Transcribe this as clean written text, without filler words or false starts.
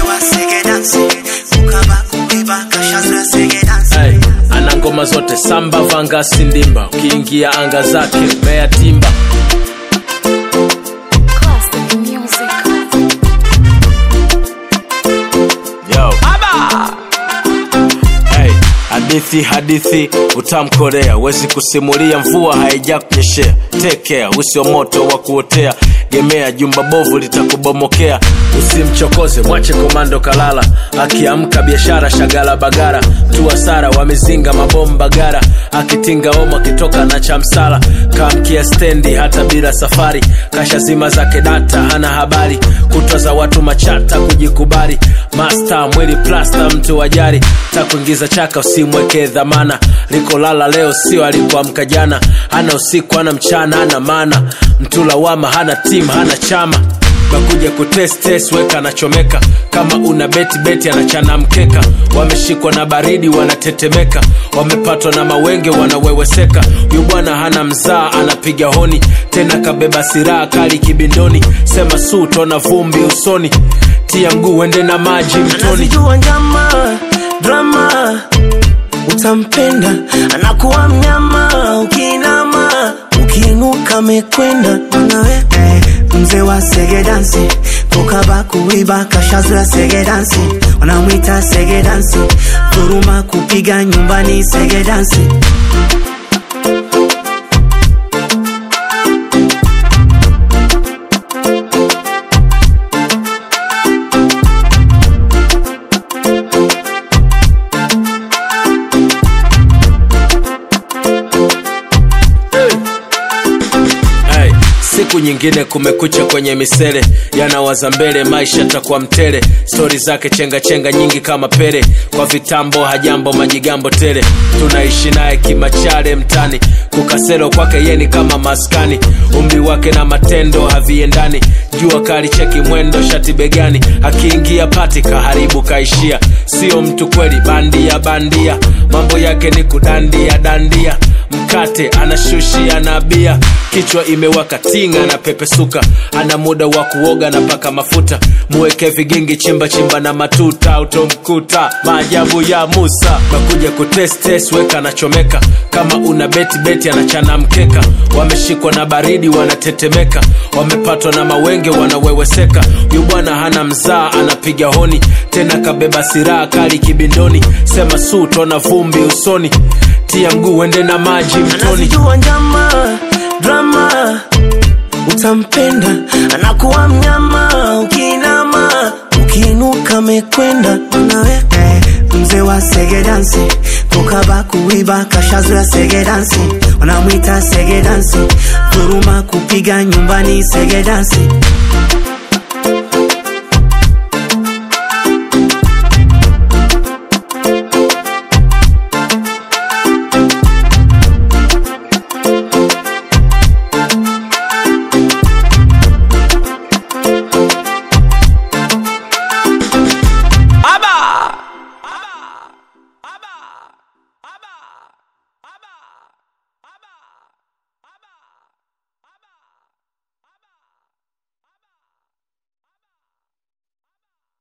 wa sege dansi ukaba kuiba kashazoea sege dansi. Hey, ana ngoma zote samba vanga sindimba ukiingia anga zake mea timba. Yo Aba! Hey, hadithi utamkorea, wezi kusimulia mvua haija kunyeshea. Take care, usio moto wa kuotea, gemea jumba bovu litakubomokea. Usimchokoze, mwache komando kalala, akiamka biashara shagala bagara. Tua sara wamezinga mabomba gara, akitinga omo kitoka na chamsala. Kamkia stendi hata bila safari, kasha zima zake data hana habari. Kutwa za watu machata kujikubali, master mwili plaster mtu wajari. Takuingiza chaka usimweke dhamana, liko lala leo sio alikuamka jana. Hana usiku hana mchana hana mana, mtu lawama hana team hana chama. Bakuja kutest weka anachomeka, kama una beti anachana mkeka. Wameshikwa na baridi wanatetemeka, wamepatwa na mawenge wanaweweseka. Huyu bwana hana mzaa anapiga honi, tena kabeba silaha kali kibindoni. Sema su tona vumbi usoni, tia mguu ende na maji mtoni. Anazijua njama, drama, utampenda, anakuwa mnyama. Ukinama, ukiinuka mekwenda nawe. Mzee wa sege dansi ukaba kuiba kashazoea sege dansi. Wanamwita sege dansi, dhuruma kupiga nyumbani sege dansi. Siku nyingine kumekucha kwenye misele, yanawaza mbele maisha takuwa mtele. Story zake chenga nyingi kama pere, kwa vitambo hajambo majigambo tele. Tunaishi naye kimachale mtani, kukaselo kwake yeni kama maskani. Umri wake na matendo haviendani, jua kali cheki mwendo shati begani. Akiingia pati kaharibu kaishia, sio mtu kweli bandia. Mambo yake ni kudandia, mkate anashushia na bia. Kichwa imewaka tinga na pepesuka, ana muda wa kuoga na paka mafuta. Muweke vigingi chimba na matuta, utomkuta maajabu ya Musa. Bakuja kutest weka anachomeka, kama una beti anachana mkeka. Wameshikwa na baridi wanatetemeka, wamepatwa na mawenge wanaweweseka. Huyu bwana hana mzaa anapiga honi, tena kabeba silaha kali kibindoni. Sema su tona vumbi usoni, tia mguu ende na maji mtoni. Anazijua njama, drama, utampenda, anakuwa mnyama. Ukinama, ukiinuka mekwenda nawe. Mzee wa sege dansi ukaba kuiba kashazoea sege dansi. Wanamwita sege dansi, dhuruma kupiga nyumbani sege dansi.